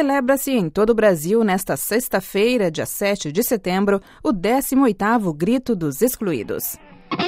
Celebra-se em todo o Brasil, nesta sexta-feira, dia 7 de setembro, o 18º Grito dos Excluídos.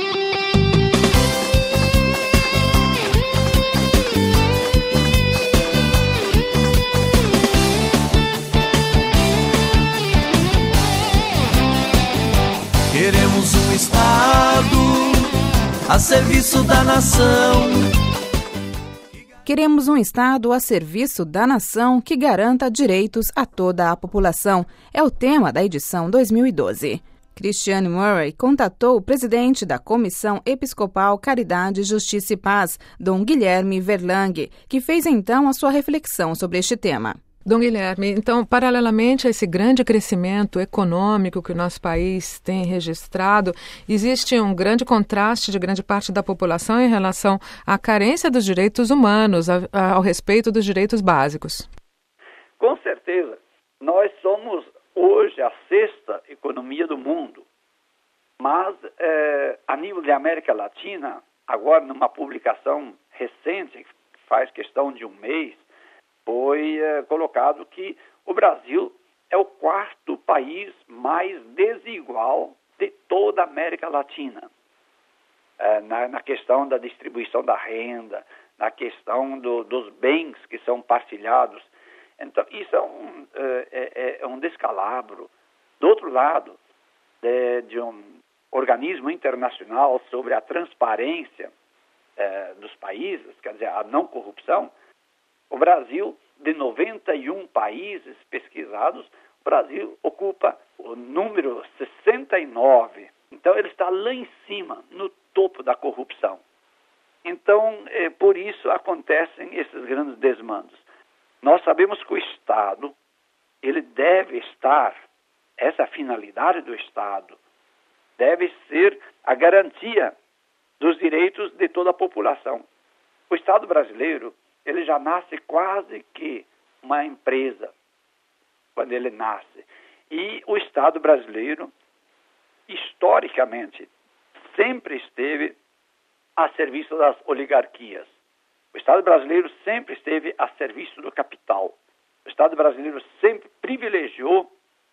Queremos um Estado a serviço da nação. Queremos um Estado a serviço da nação que garanta direitos a toda a população. É o tema da edição 2012. Cristiane Murray contatou o presidente da Comissão Episcopal Caridade, Justiça e Paz, Dom Guilherme Verlang, que fez então a sua reflexão sobre este tema. Dom Guilherme, então, paralelamente a esse grande crescimento econômico que o nosso país tem registrado, existe um grande contraste de grande parte da população em relação à carência dos direitos humanos, ao respeito dos direitos básicos. Com certeza. Nós somos hoje a sexta economia do mundo, mas a nível de América Latina, agora numa publicação recente, que faz questão de um mês, foi colocado que o Brasil é o quarto país mais desigual de toda a América Latina. Na questão da distribuição da renda, na questão dos bens que são partilhados. Então, isso é um descalabro. Do outro lado, de um organismo internacional sobre a transparência dos países, quer dizer, a não corrupção, o Brasil, de 91 países pesquisados, o Brasil ocupa o número 69. Então, ele está lá em cima, no topo da corrupção. Então, por isso acontecem esses grandes desmandos. Nós sabemos que o Estado, ele deve estar, essa finalidade do Estado, deve ser a garantia dos direitos de toda a população. O Estado brasileiro, ele já nasce quase que uma empresa, quando ele nasce. E o Estado brasileiro, historicamente, sempre esteve a serviço das oligarquias. O Estado brasileiro sempre esteve a serviço do capital. O Estado brasileiro sempre privilegiou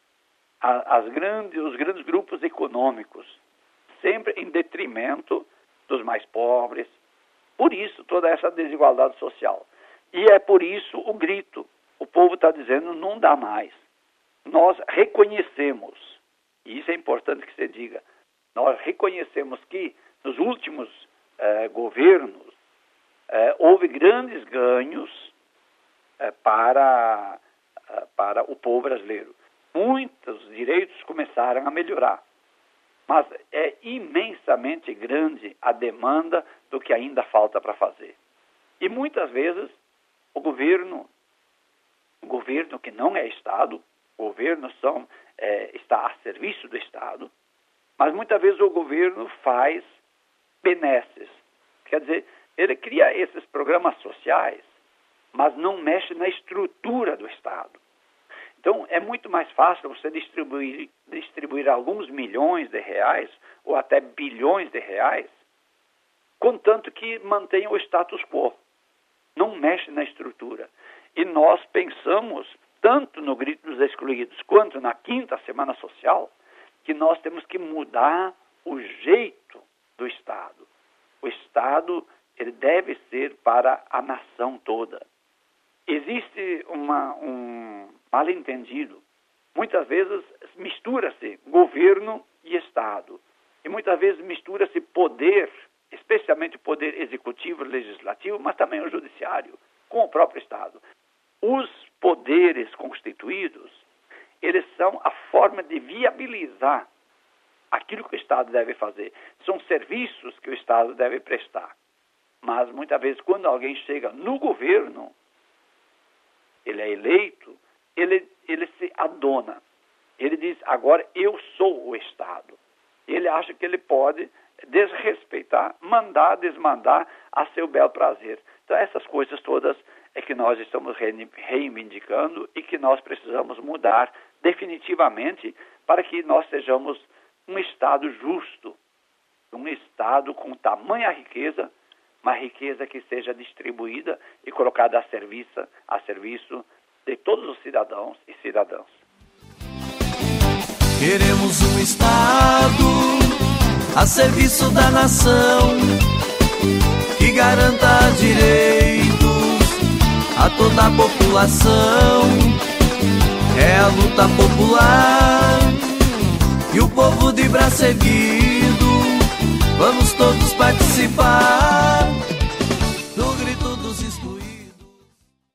os grandes grupos econômicos, sempre em detrimento dos mais pobres. Por isso, toda essa desigualdade social. E é por isso o grito. O povo está dizendo, não dá mais. Nós reconhecemos, e isso é importante que se diga, nós reconhecemos que nos últimos governos houve grandes ganhos para o povo brasileiro. Muitos direitos começaram a melhorar. Mas é imensamente grande a demanda do que ainda falta para fazer. E muitas vezes o governo que não é Estado, o governo está a serviço do Estado, mas muitas vezes o governo faz benesses. Quer dizer, ele cria esses programas sociais, mas não mexe na estrutura do Estado. Então, é muito mais fácil você distribuir alguns milhões de reais ou até bilhões de reais, contanto que mantenha o status quo. Não mexe na estrutura. E nós pensamos, tanto no Grito dos Excluídos quanto na Quinta Semana Social, que nós temos que mudar o jeito do Estado. O Estado, ele deve ser para a nação toda. Existe um mal-entendido. Muitas vezes mistura-se governo e Estado. E muitas vezes mistura-se poder, especialmente o poder executivo e legislativo, mas também o judiciário, com o próprio Estado. Os poderes constituídos, eles são a forma de viabilizar aquilo que o Estado deve fazer. São serviços que o Estado deve prestar. Mas muitas vezes, quando alguém chega no governo, ele é eleito, ele se adona. Ele diz, agora eu sou o Estado. Ele acha que ele pode desrespeitar, mandar, desmandar a seu belo prazer. Então, essas coisas todas é que nós estamos reivindicando e que nós precisamos mudar definitivamente para que nós sejamos um Estado justo, um Estado com tamanha riqueza, uma riqueza que seja distribuída e colocada a serviço de todos os cidadãos e cidadãs. Queremos um Estado a serviço da nação, que garanta direitos a toda a população. É a luta popular e o povo de braço erguido, vamos todos participar.